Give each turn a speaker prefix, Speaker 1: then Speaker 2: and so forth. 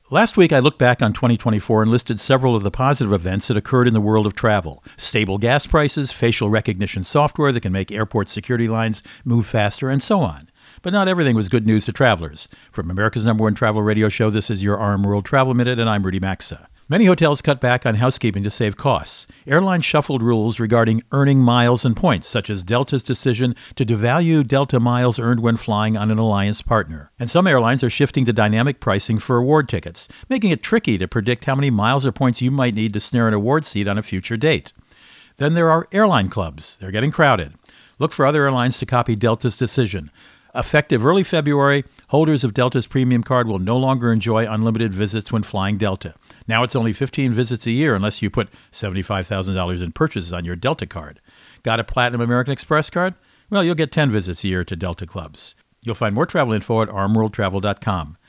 Speaker 1: Last week, I looked back on 2024 and listed several of the positive events that occurred in the world of travel. Stable gas prices, facial recognition software that can make airport security lines move faster, and so on. But not everything was good news to travelers. From America's #1 travel radio show, this is your RM World Travel Minute, and I'm Rudy Maxa. Many hotels cut back on housekeeping to save costs. Airlines shuffled rules regarding earning miles and points, such as Delta's decision to devalue Delta miles earned when flying on an alliance partner. And some airlines are shifting to dynamic pricing for award tickets, making it tricky to predict how many miles or points you might need to snare an award seat on a future date. Then there are airline clubs. They're getting crowded. Look for other airlines to copy Delta's decision. Effective early February, holders of Delta's premium card will no longer enjoy unlimited visits when flying Delta. Now it's only 15 visits a year unless you put $75,000 in purchases on your Delta card. Got a Platinum American Express card? Well, you'll get 10 visits a year to Delta clubs. You'll find more travel info at rmworldtravel.com.